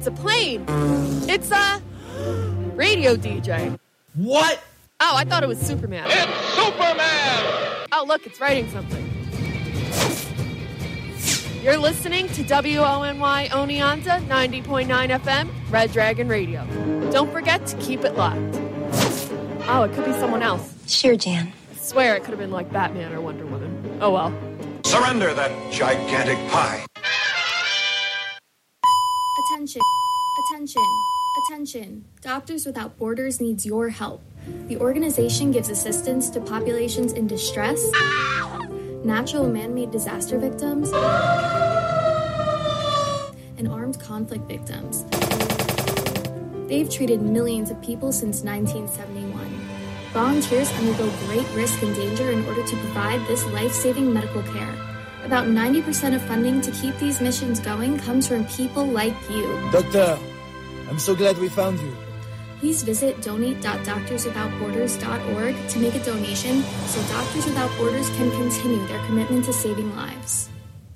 it's a plane. It's a radio DJ. What? Oh, I thought it was Superman. It's Superman! Oh, look, it's writing something. You're listening to WONY Oneonta 90.9 FM, Red Dragon Radio. Don't forget to keep it locked. Oh, it could be someone else. Sure, Jan. I swear it could have been like Batman or Wonder Woman. Oh, well. Surrender that gigantic pie. Attention, attention, attention. Doctors Without Borders needs your help. The organization gives assistance to populations in distress, natural and man-made disaster victims, and armed conflict victims. They've treated millions of people since 1971. Volunteers undergo great risk and danger in order to provide this life-saving medical care. About 90% of funding to keep these missions going comes from people like you. Doctor, I'm so glad we found you. Please visit donate.doctorswithoutborders.org to make a donation so Doctors Without Borders can continue their commitment to saving lives.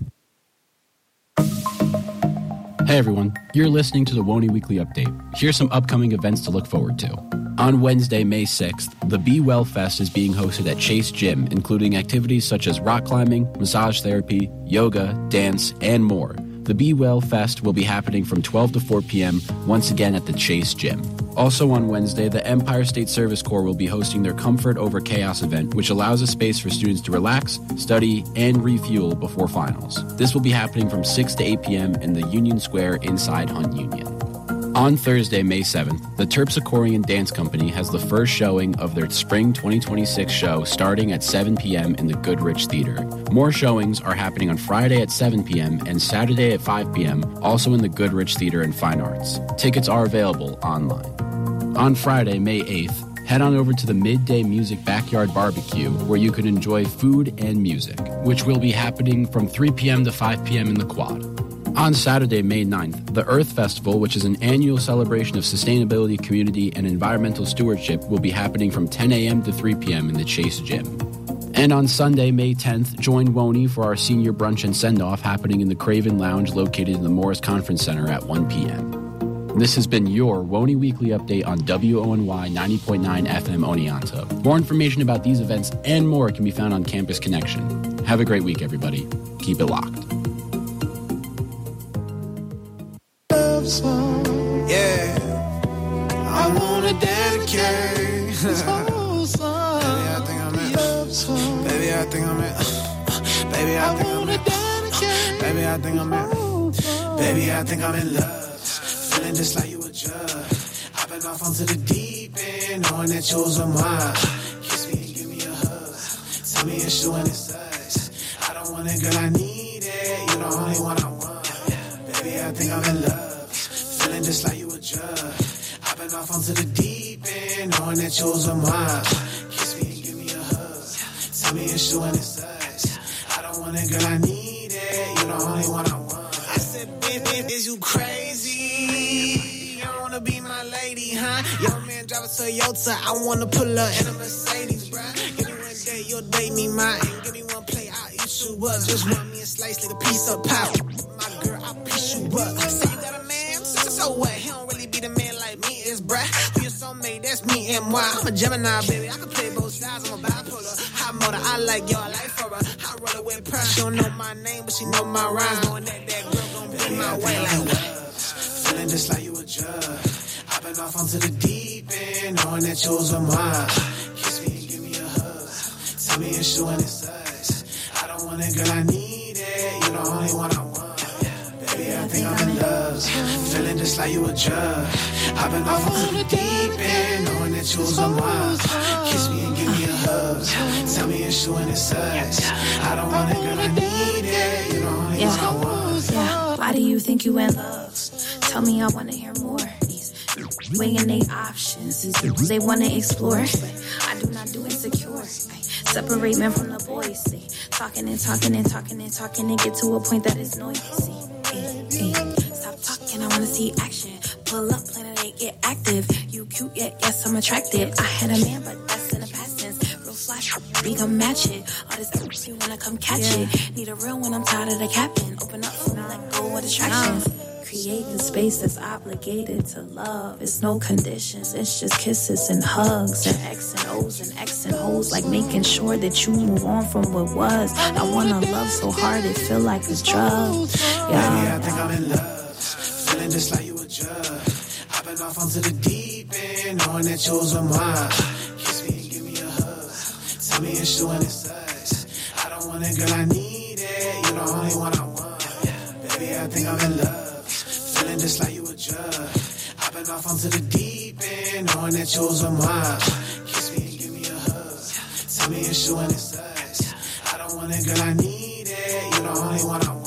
Hey everyone, you're listening to the WONY Weekly Update. Here's some upcoming events to look forward to. On Wednesday, May 6th, the Be Well Fest is being hosted at Chase Gym, including activities such as rock climbing, massage therapy, yoga, dance, and more. The Be Well Fest will be happening from 12 to 4 p.m., once again at the Chase Gym. Also on Wednesday, the Empire State Service Corps will be hosting their Comfort Over Chaos event, which allows a space for students to relax, study, and refuel before finals. This will be happening from 6 to 8 p.m. in the Union Square inside Hunt Union. On Thursday, May 7th, the Terpsichorean Dance Company has the first showing of their Spring 2026 show starting at 7 p.m. in the Goodrich Theater. More showings are happening on Friday at 7 p.m. and Saturday at 5 p.m., also in the Goodrich Theater and Fine Arts. Tickets are available online. On Friday, May 8th, head on over to the Midday Music Backyard Barbecue, where you can enjoy food and music, which will be happening from 3 p.m. to 5 p.m. in the Quad. On Saturday, May 9th, the Earth Festival, which is an annual celebration of sustainability, community, and environmental stewardship, will be happening from 10 a.m. to 3 p.m. in the Chase Gym. And on Sunday, May 10th, join WONY for our senior brunch and send-off happening in the Craven Lounge located in the Morris Conference Center at 1 p.m. This has been your WONY Weekly Update on WONY 90.9 FM Oneonta. More information about these events and more can be found on Campus Connection. Have a great week, everybody. Keep it locked. Yeah, I wanna dedicate this whole song. Baby, I think I'm in. Baby, I think I'm in. Baby, I think I'm in. Baby, I think I'm in. Baby, I think I'm in love. Feeling just like you a drug. I've been off onto the deep end, knowing that yours are mine. Kiss me and give me a hug. Tell me it's you and it's us. I don't want it, girl, I need it. You're the only one I want. Baby, I think I'm in love. Feeling just like you a drug. I've been off onto the deep end, knowing that yours are mine. Kiss me and give me a hug. Tell me it's you and it's us. I don't want it, girl, I need it. You're the only one I want. I said, baby, is you crazy? You don't wanna be my lady, huh? Your man drive a Toyota, I wanna pull up in a Mercedes, bruh. Give me one day, you'll date me, mine. Give me one play, I'll eat you up. Just want me a slice, like a piece of pie. My girl, I'll piece you up. Say you got a man, so what? He don't really be the man like me, is bruh. Who your soulmate, that's me and moi. I'm a Gemini, baby, I can play both sides, I'm a bipolar. High motor, I like y'all, I like for her. I roll it with pressure, she don't know my name, but she know my rhymes. Knowing that girl gon' be my way like what? Feeling just like you a drug. I've been off onto the deep end, knowing that yours are mine. Kiss me and give me a hug. Tell me it's you and it's us. I don't want it, girl, I need it. You're the only one I want. Baby, I think I'm in love. Feeling just like you a drug. I've been off onto the deep end, knowing that yours are mine. Kiss me and give me a hug. Tell me it's you and it's us. I don't want it, girl, I need it. You're the only one I want. Yeah. Why do you think you in love? Tell me, I wanna hear more. Weighing they options, they wanna explore. I do not do insecure. Separate men from the boys. Talking and talking and talking and talking and get to a point that is noisy. Stop talking, I wanna see action. Pull up, plan it, get active. You cute, yes, I'm attracted. I had a man, but that's in the past tense. Real flash, we gon' match it. All this you wanna come catch it. Need a real one, I'm tired of the captain. Open up for me, let go of distractions. appreciate the space that's obligated to love. It's no conditions, it's just kisses and hugs and X and O's and X and O's, like making sure that you move on from what was. I wanna love so hard it feel like a drug. Yeah. Baby, I think I'm in love, feeling just like you a drug. I've been off onto the deep end, knowing that yours are mine. Kiss me and give me a hug, tell me it's you and it's us. I don't want it, girl, I need it. You're the only one I want. Baby, I think I'm in love, feeling just like you a drug. I've been off onto the deep end, knowing that yours are mine. Kiss me and give me a hug, tell me it's you and it's us. I don't want it, girl, I need it. You're the only one I want.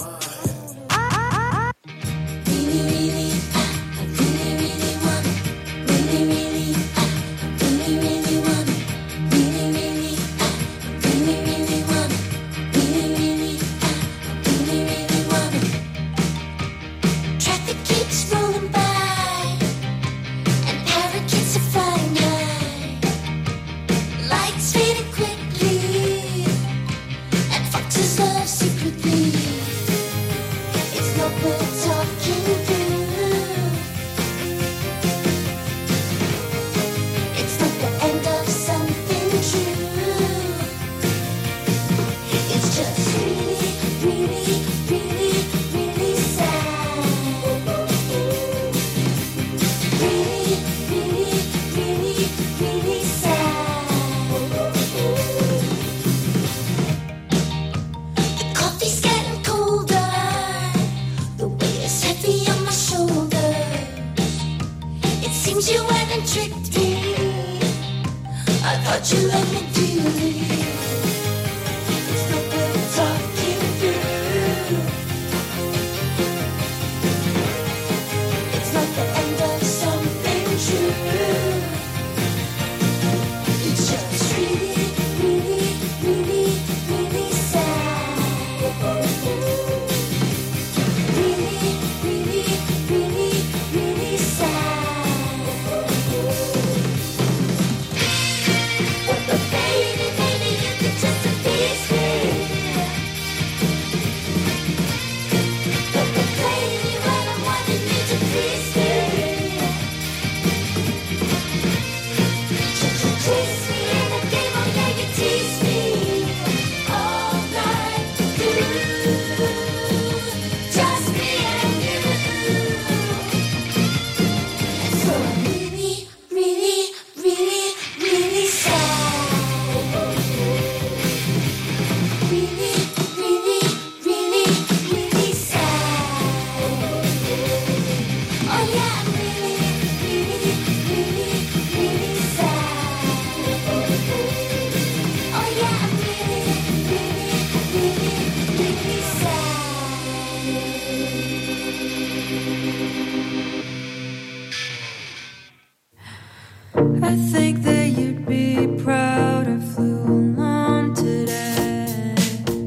I think that you'd be proud I flew alone today.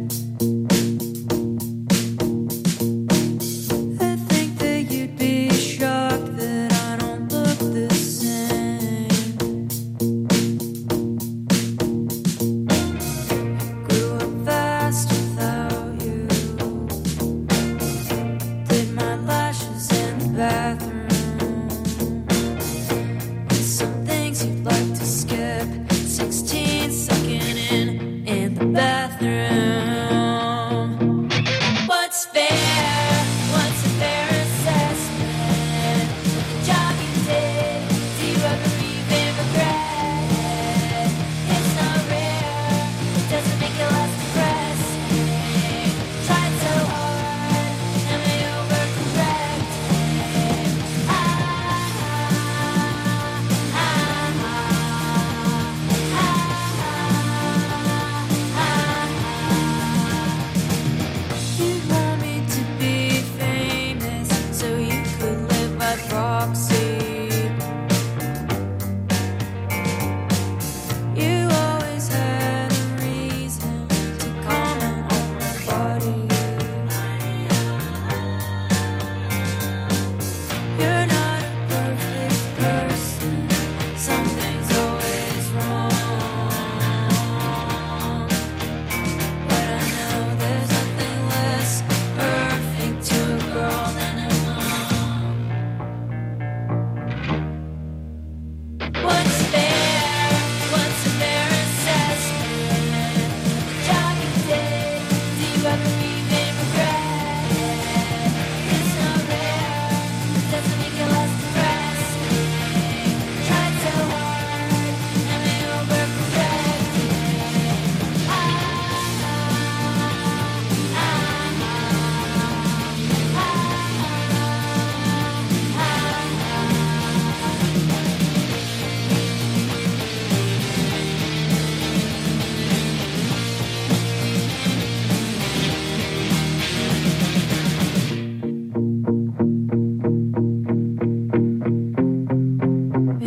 I think that you'd be shocked that I don't look the same. Grew up fast without you. Did my lashes in the bathroom. You'd like to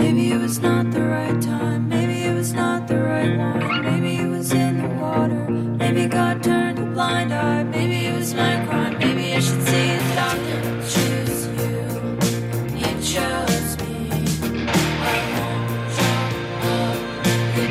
Maybe it was not the right time. Maybe it was not the right one. Maybe it was in the water. Maybe God turned a blind eye. Maybe it was my crime. Maybe I should see the doctor. Choose you. You chose me. I won't drop up the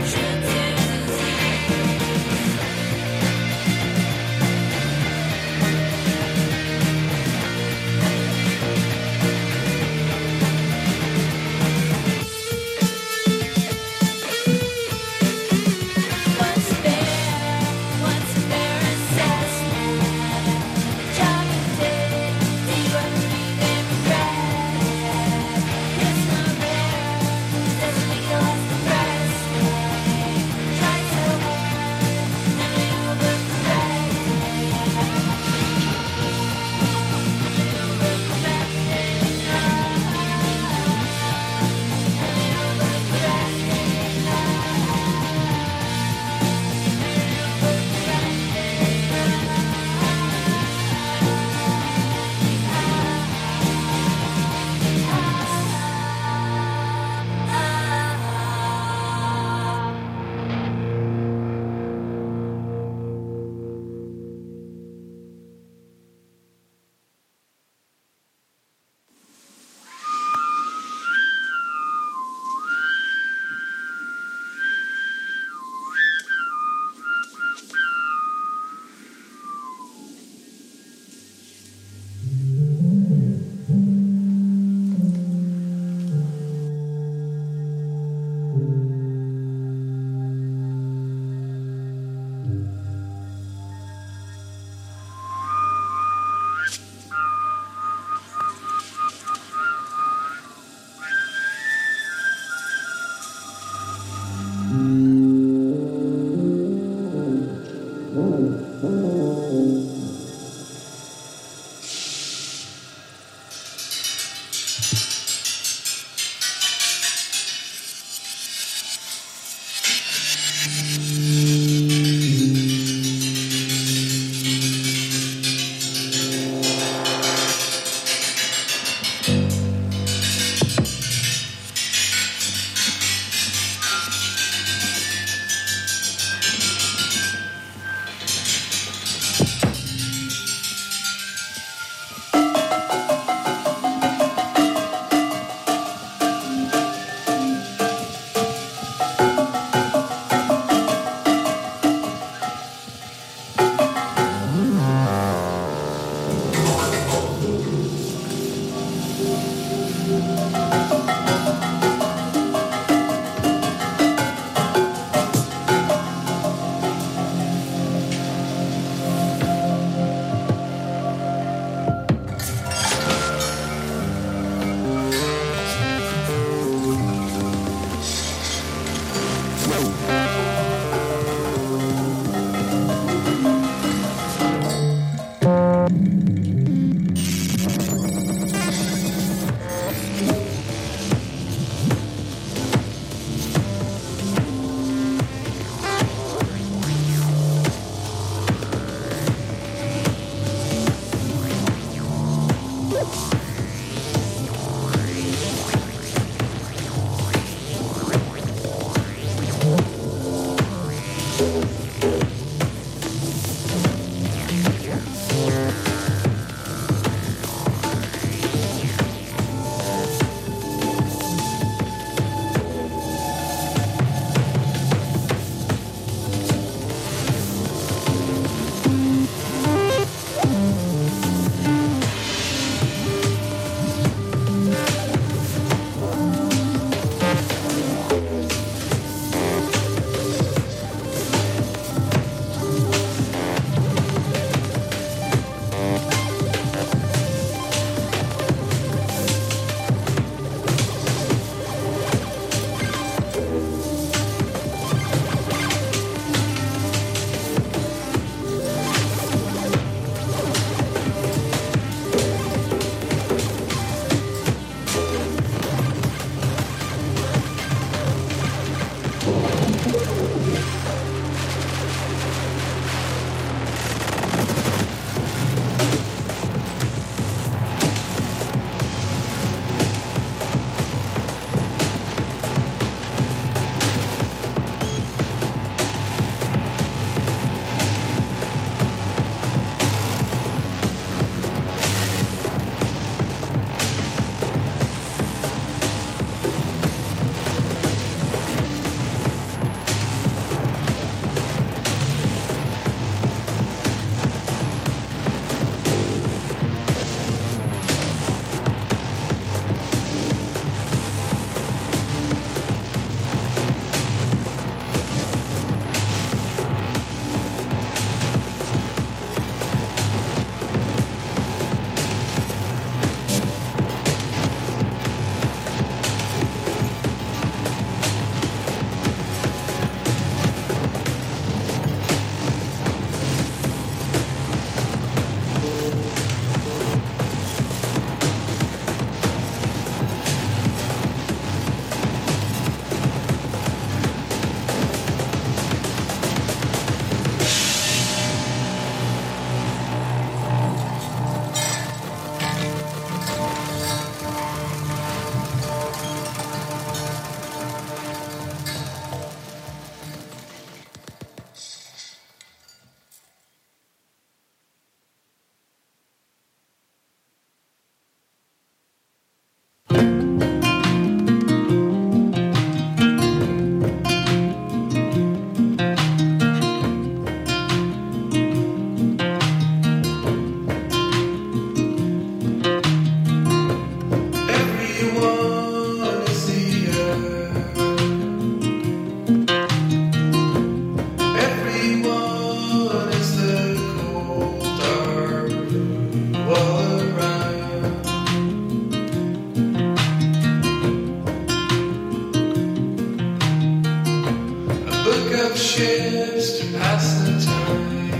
ships to pass the time,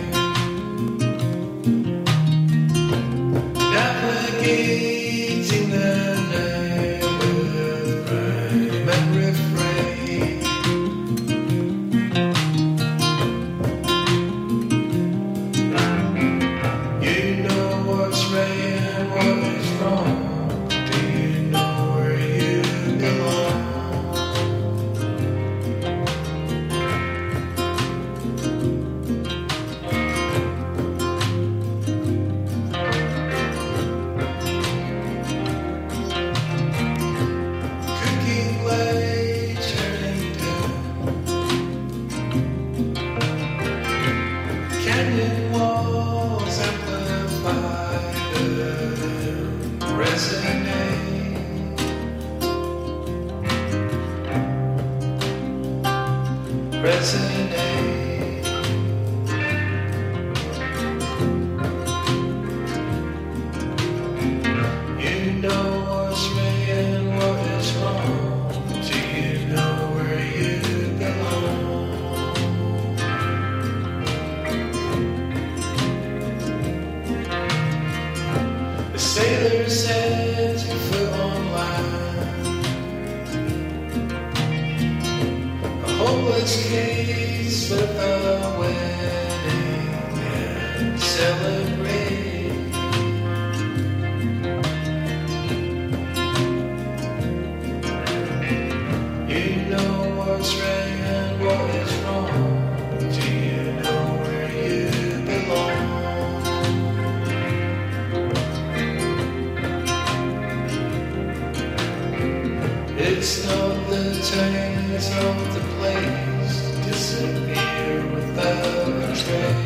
navigating the night with rhyme and refrain. You know what's right and what is wrong. Do you know where you belong? Sailor sets your foot on line. A hopeless case with a wedding and celebrate. You know what's right and what is wrong. Do you know where you belong? It's not the time, it's not the place to disappear without a trace.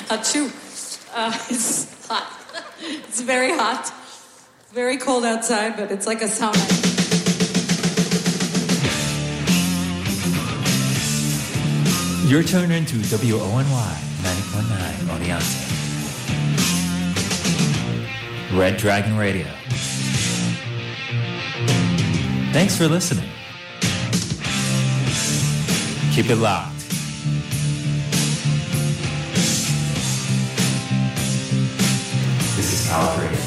Achoo. It's hot. It's very hot. Very cold outside, but it's like a sauna. You're tuned into WONY 90.9 on the outside. Red Dragon Radio. Thanks for listening. Keep it locked. This is Power Radio.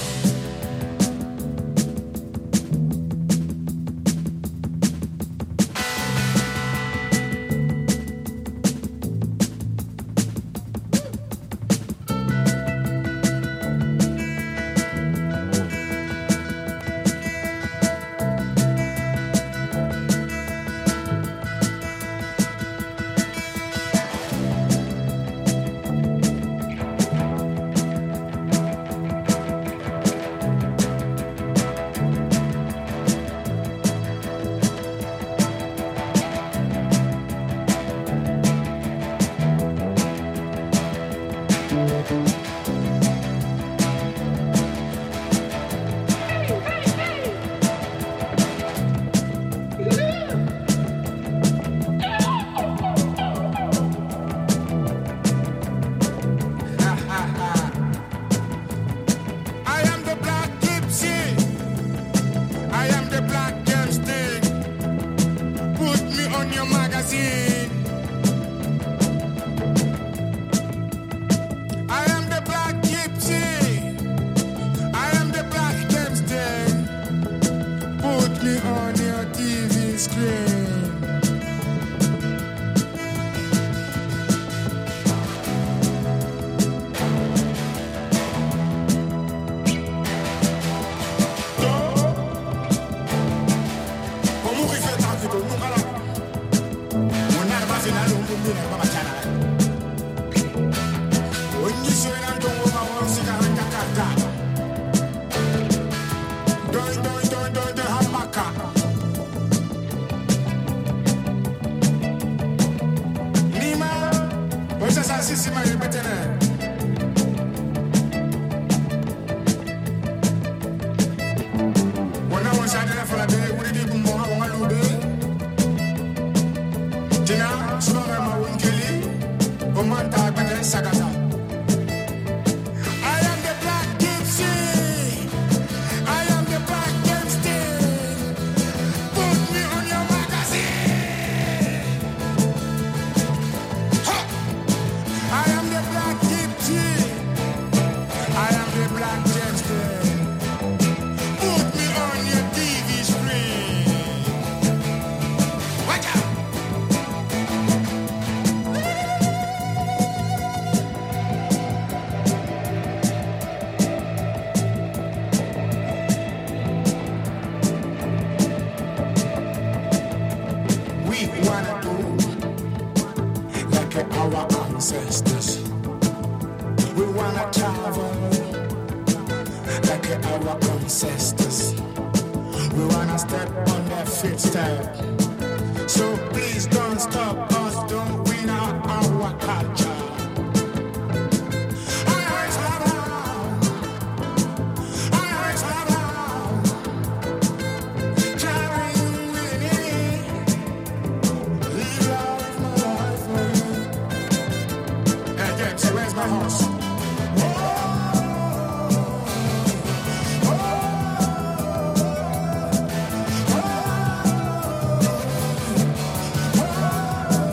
Oh,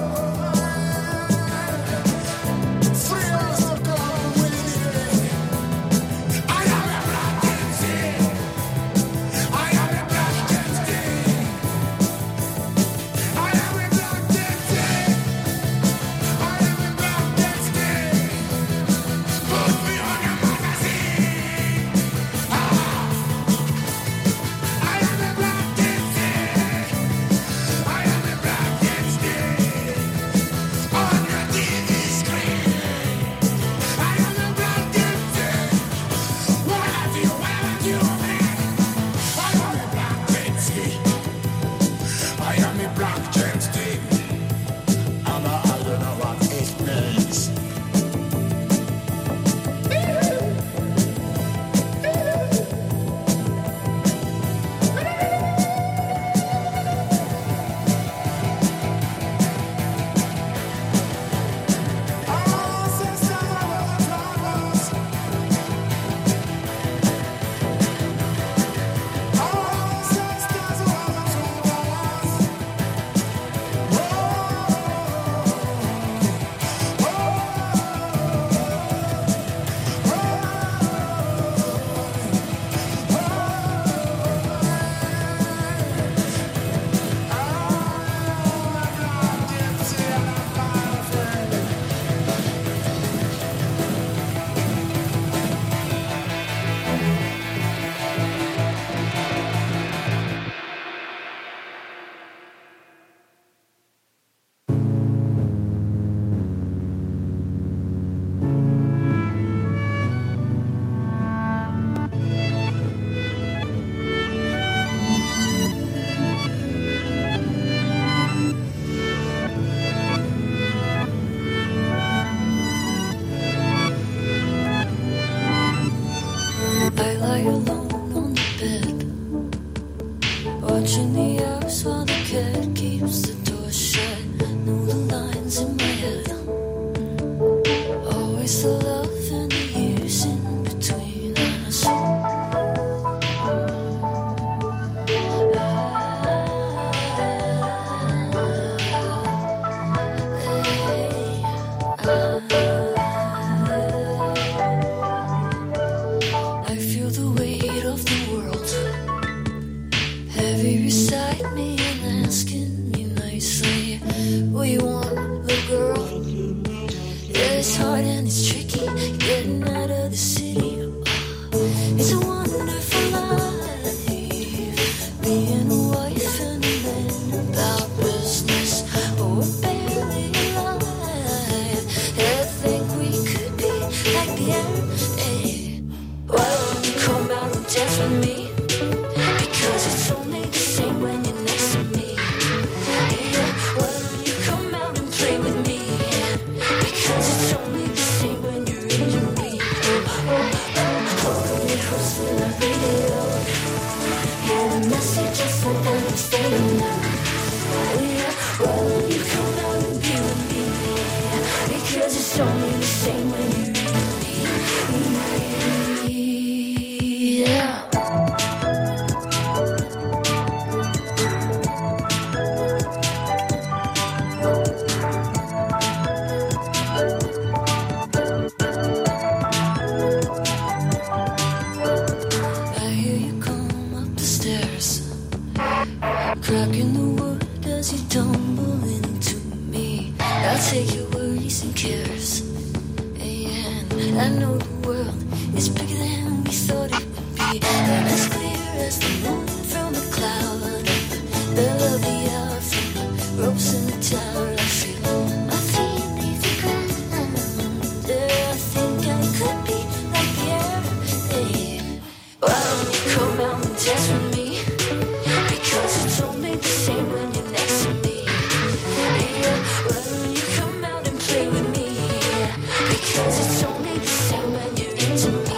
rocking the world as you tumble into me. I'll take your worries and cares, and I know the world is bigger than we thought it would be, and as clear as the moon from a cloud. The love the hour from the ropes in the tower. I feel my feet beneath the ground. I think I could be like the air. Hey, why don't you come out and dance with me? Because it's only the same when you're next to me. Yeah, why don't you come out and play with me? Because it's only the same when you're into me.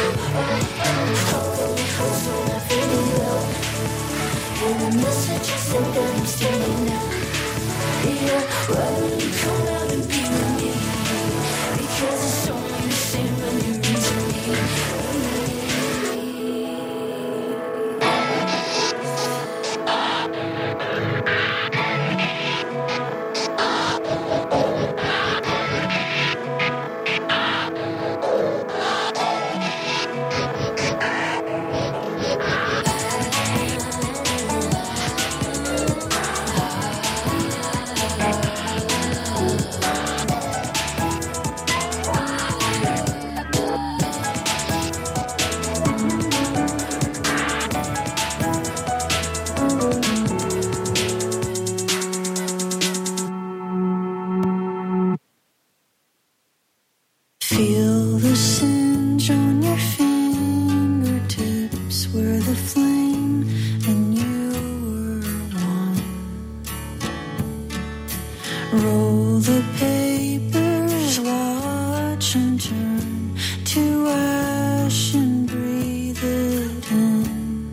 Hold me close when I feel in love. And the message is sent that I'm standing now. Yeah, why don't you come out and be with me? Because it's only the same when you're into me. Feel the singe on your fingertips where the flame and you were one. Roll the papers, watch them turn to ash and breathe it in.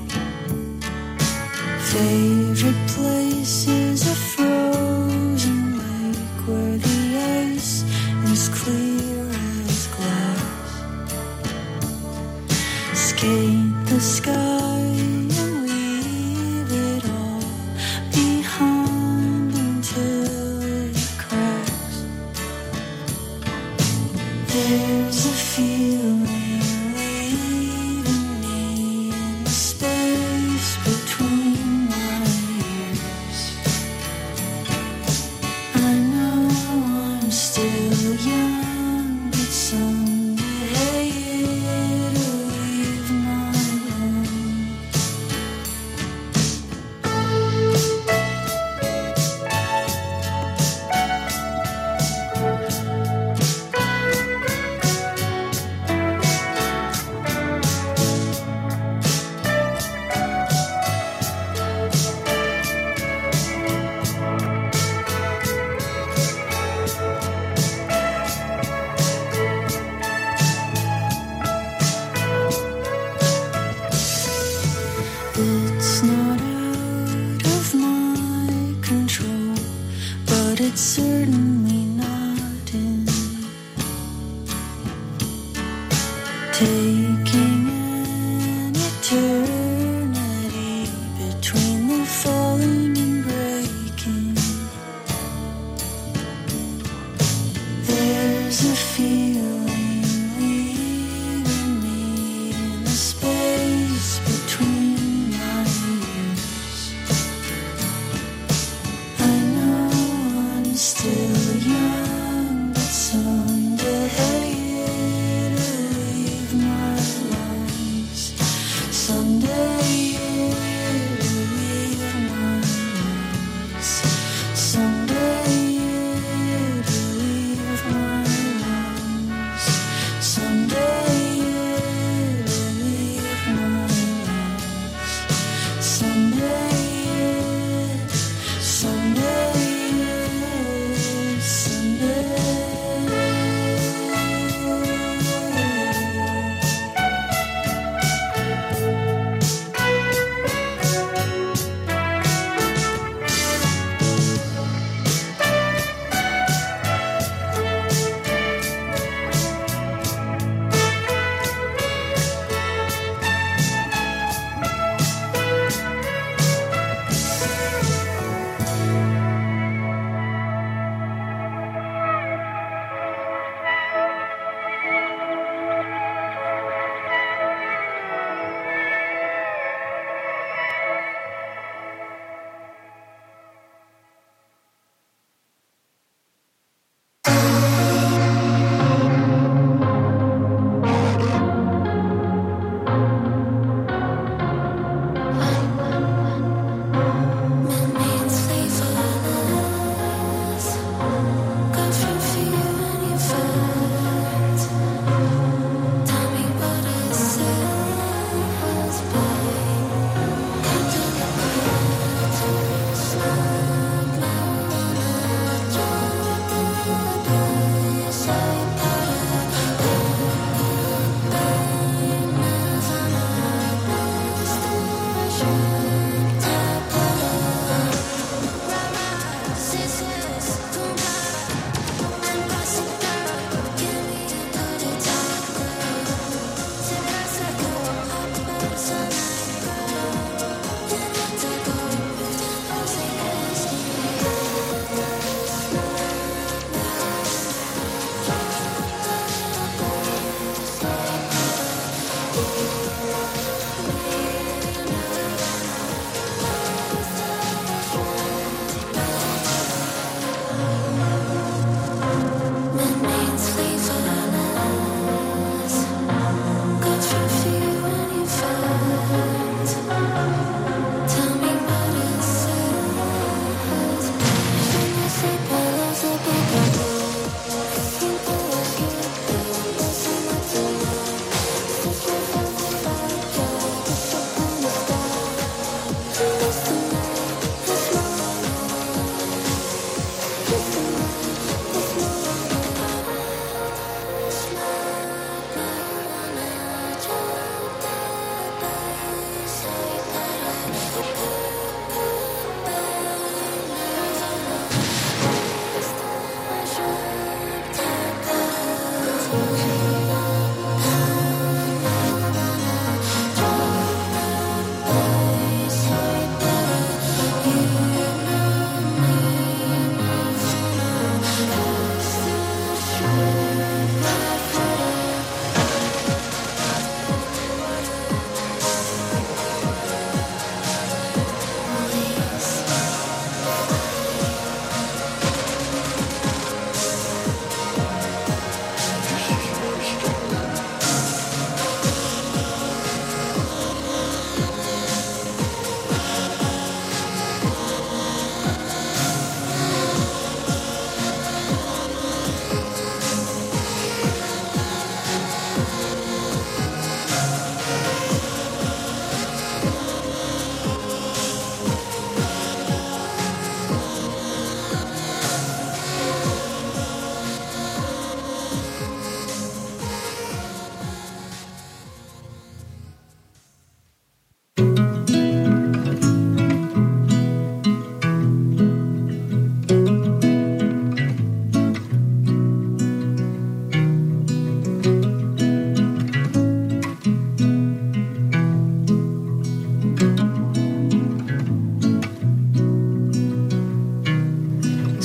Favorite place is a frozen lake where the ice is clear as glass. Skate the sky and leave it all behind until it cracks. There's a feeling leaving me in the space between my ears.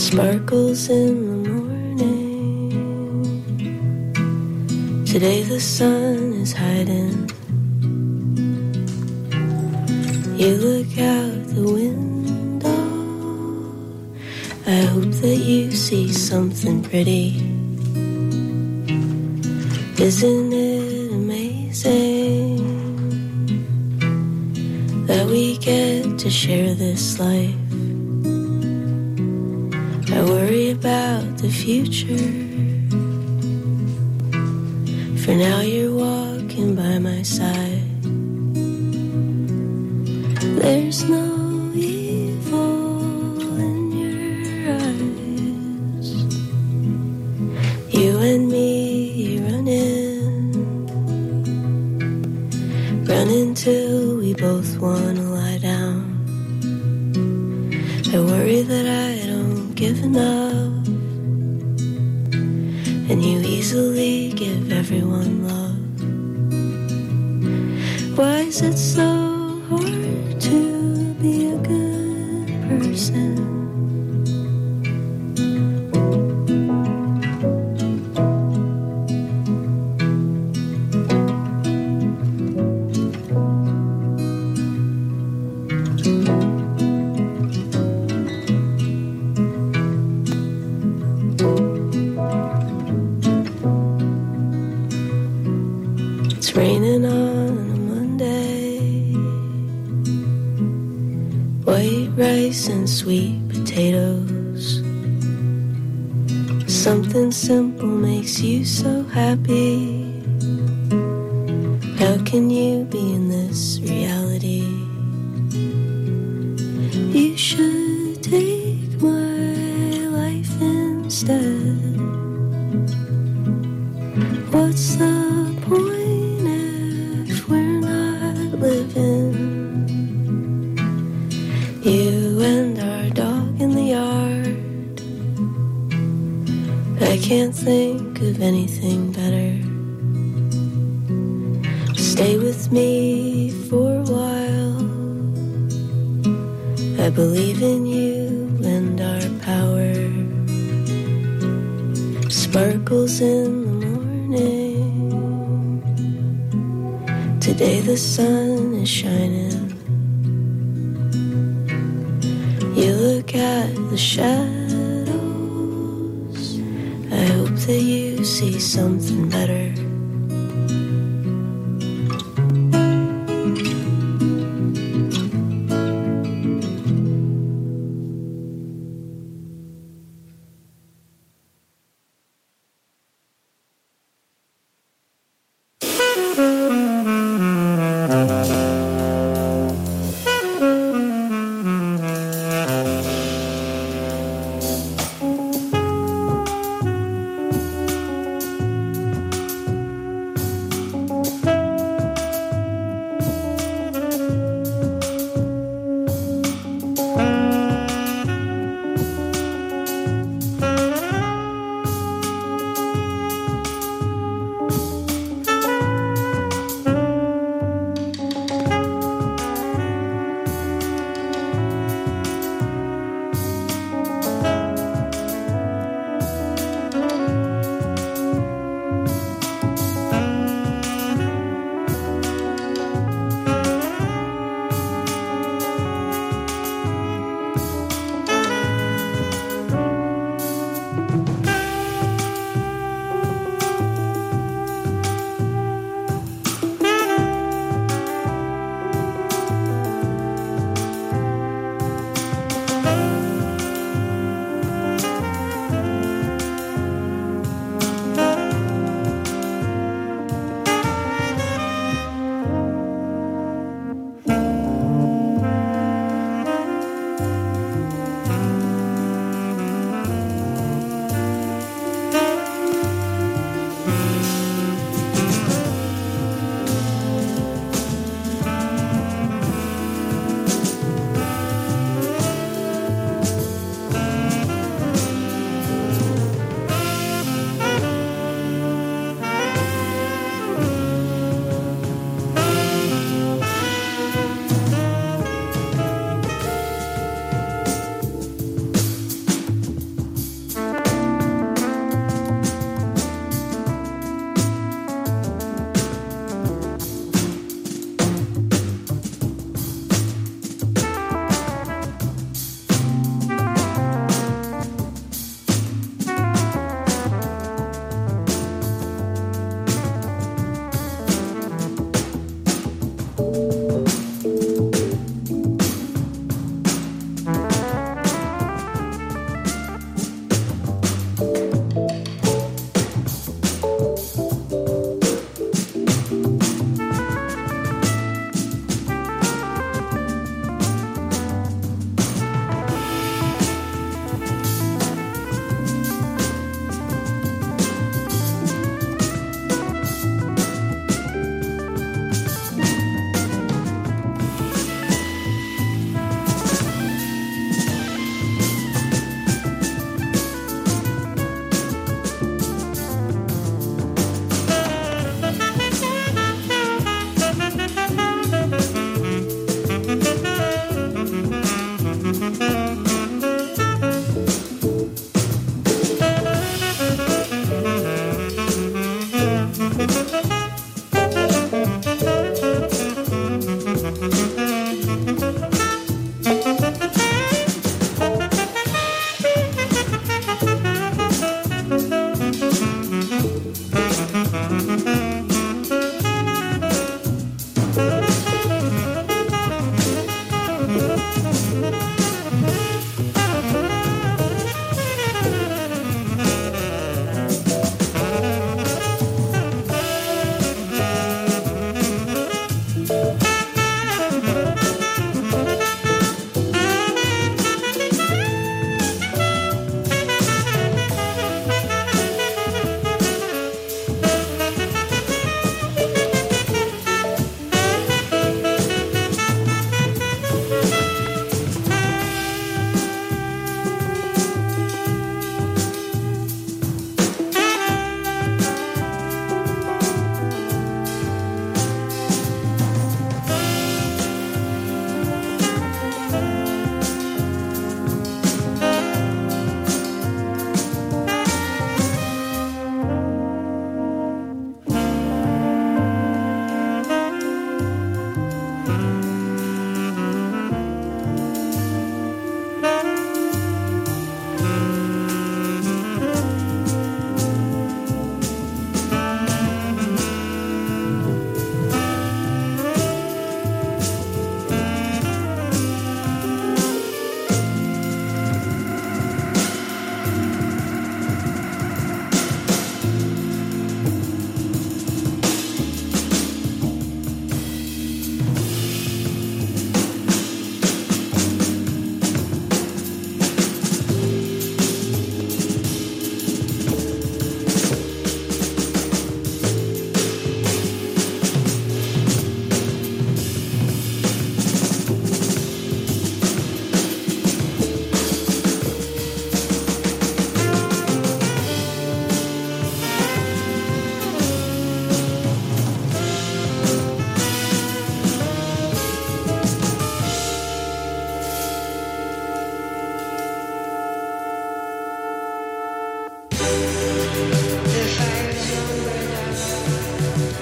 Sparkles in the morning. Today the sun is hiding. You look out the window. I hope that you see something pretty. Isn't it amazing that we get to share this life? I worry about the future. For now you're walking by my side. There's no evil in your eyes. You and me running till we both wanna lie down. I worry that I don't give enough, and you easily give everyone love. Why is it so hard to be a good person? Raining on a Monday. White rice and sweet potatoes. Something simple makes you so happy. How can you be in this reality? You should take my life instead. What's the point if we're not living? You and our dog in the yard. I can't think of anything better. Stay with me for a while. I believe in you and our power. Sparkles in the morning. Today the sun is shining. You look at the shadows. I hope that you see something better.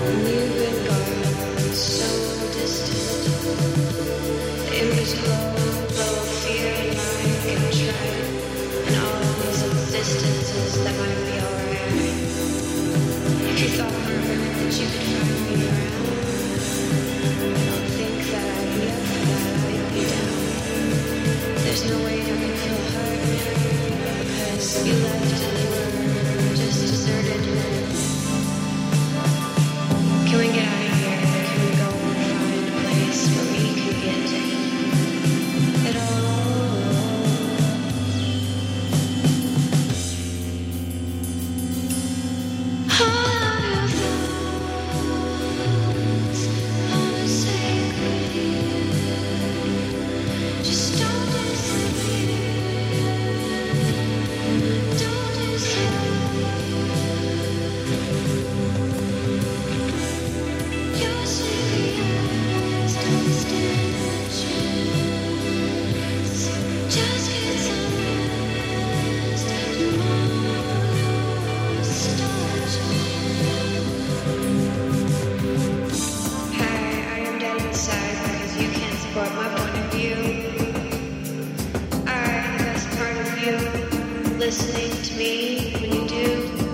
Listening to me when you do.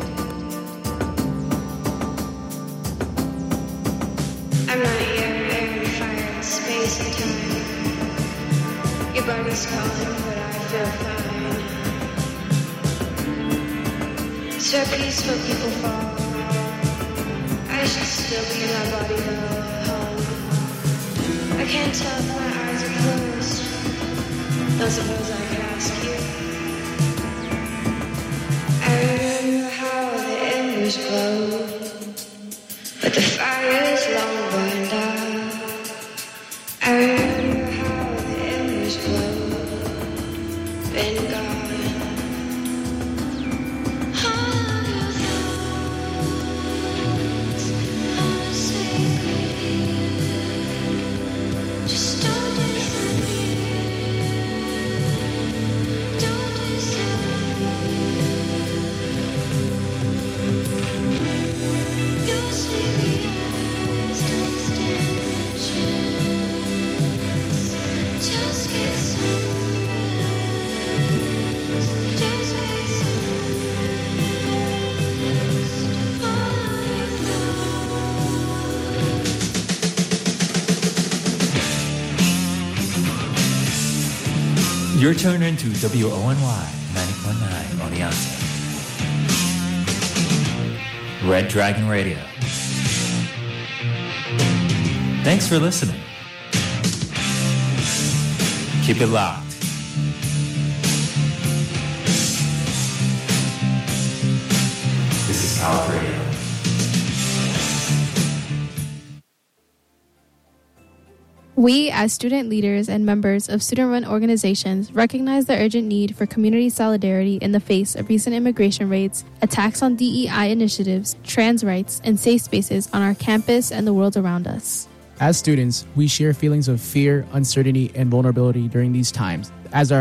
I'm not here, air and fire and space and time. Your body's calling, but I feel fine. So peaceful people fall. I should still be in my body though, home. I can't tell if my eyes are closed. Don't suppose I could ask you. I remember how the embers glow, but the fire's long burned out. I remember how the embers glow, been gone. All your thoughts on a sacred hill. Just don't disappear. Don't disappear. You're tuned into WONY 90.9 on the answer. Red Dragon Radio. Thanks for listening. Keep it locked. This is Power Radio. We, as student leaders and members of student-run organizations, recognize the urgent need for community solidarity in the face of recent immigration raids, attacks on DEI initiatives, trans rights, and safe spaces on our campus and the world around us. As students, we share feelings of fear, uncertainty, and vulnerability during these times, as our